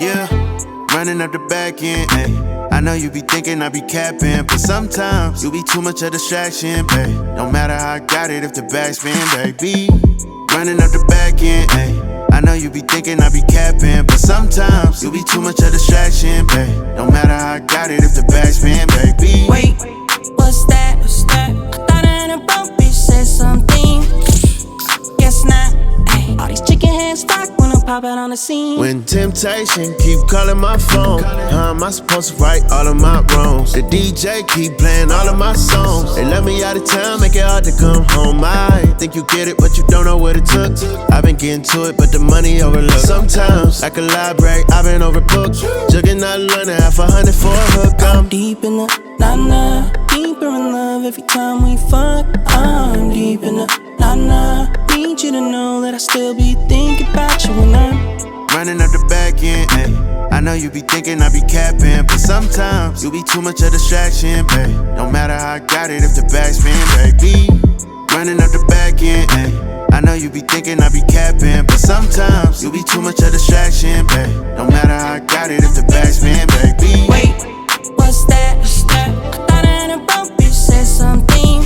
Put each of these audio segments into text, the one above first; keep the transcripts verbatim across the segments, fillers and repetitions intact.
Yeah, running up the back end, ayy. I know you be thinking I be capping, but sometimes you be too much of a distraction, babe. No matter how I got it, if the backspin, baby. Running up the back end, ayy. I know you be thinking I be capping, but sometimes you be too much of a distraction, babe. No matter how I got it, if the backspin, baby. Wait, what's that? What's that? I thought an above bitch said something. Guess not. Ay, all these chicken hands stock when I pop out on the scene. When temptation keep calling my phone, how am I supposed to right all of my wrongs? The D J keep playing all of my songs. They let me out of town, make it hard to come home. I think you get it, but you don't know what it took. I've been getting to it, but the money overlooked. Sometimes, like a library, I've been overbooked. Jugging out London, half a hundred for a hook. I'm deep in the na-na, deeper in love every time we fuck. I'm deep in the na-na. Need you to know that I still be thinking about you when I'm running up the back end, ayy. I know you be thinking I be capping, but sometimes you be too much of a distraction, babe. No matter how I got it, if the backspin, baby. Running up the back end, ayy. I know you be thinking I be capping, but sometimes you be too much of a distraction, babe. No matter how I got it, if the backspin, baby. Wait, what's that? What's that? I thought an above bitch said something.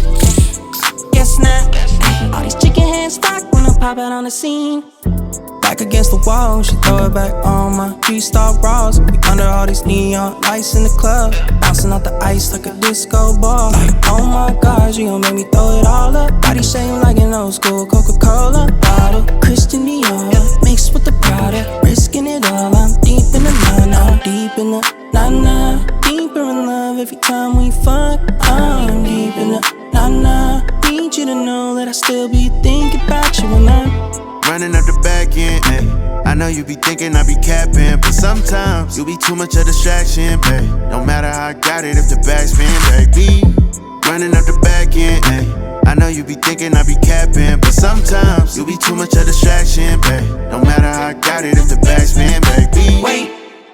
Guess not. Ay, all these chicken hands stock when I pop out on the scene. Back against the wall, she throw it back on my G-Star bras. We under all these neon lights in the club, bouncing off the ice like a disco ball. Like, oh my God, she gon' make me throw it all up. Body shaking like an old school Coca-Cola bottle. Christian Dior, mixed with the Prada, risking it all. I'm deep in the na-na, deep in the na-na, deeper in love every time we fuck. I'm deep in the na-na. Need you to know that I still be thinking about you when I'm running up the back end, ayy. I know you be thinking I be capping, but sometimes you be too much of a distraction, babe. No matter how I got it, if the backspin, baby. Running up the back end, ayy. I know you be thinking I be capping, but sometimes you be too much of a distraction, babe. No matter how I got it, if the backspin, baby. Wait,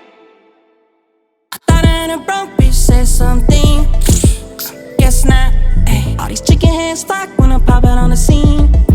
I thought an above bitch said something. Guess not. Ay, all these chicken hands stock when I pop out on the scene.